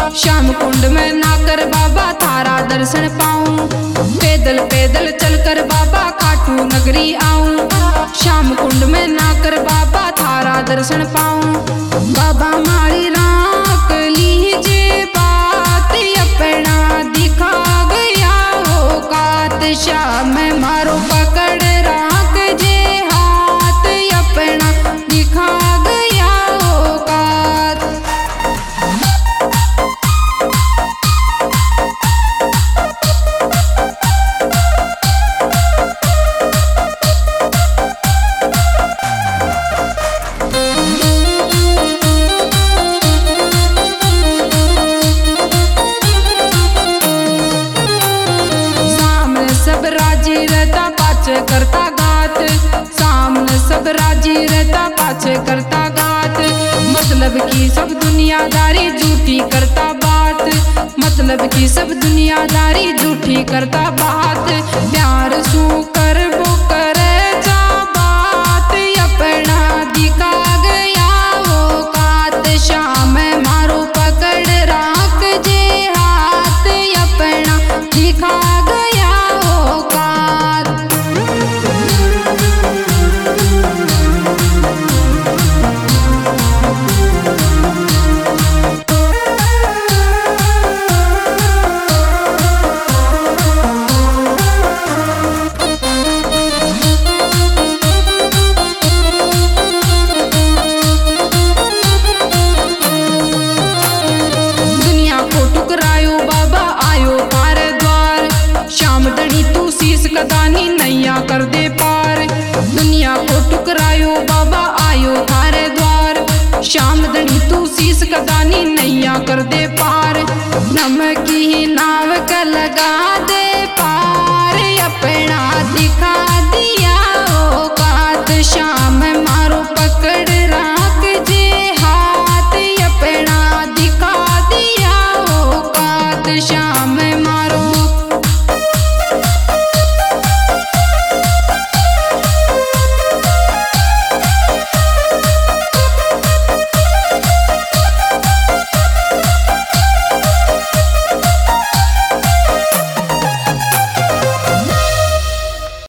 श्याम कुंड में नाकर बाबा थारा दर्शन पाऊं। पैदल पैदल चलकर बाबा खाटू नगरी आऊं। श्याम कुंड में नाकर बाबा थारा दर्शन पाऊं। बाबा मारी राख लीजिए बात अपना दिखा गया हो कात। श्याम मारो पकड़ राख जे हाथ अपना दिखा गया हो कात। सब राजी रहता पाछे करता घात। सामने सब राजी रहता पाछे करता घात। मतलब की सब दुनियादारी झूठी करता बात। मतलब की सब दुनियादारी झूठी करता बात। प्यार सू कर वो करे जा बात अपना दिखा गया हो कात। श्याम मारो पकड़ राख जे हाथ अपना दिखा गया हो कात। दुनिया को ठुकरायो बाबा आयो थारे द्वार। श्याम धनी तू शीश कदानी नैया कर दे पार। दुनिया को ठुकरायो बाबा आयो थारे द्वार। श्याम धनी तू शीश कदानी नैया कर दे पार।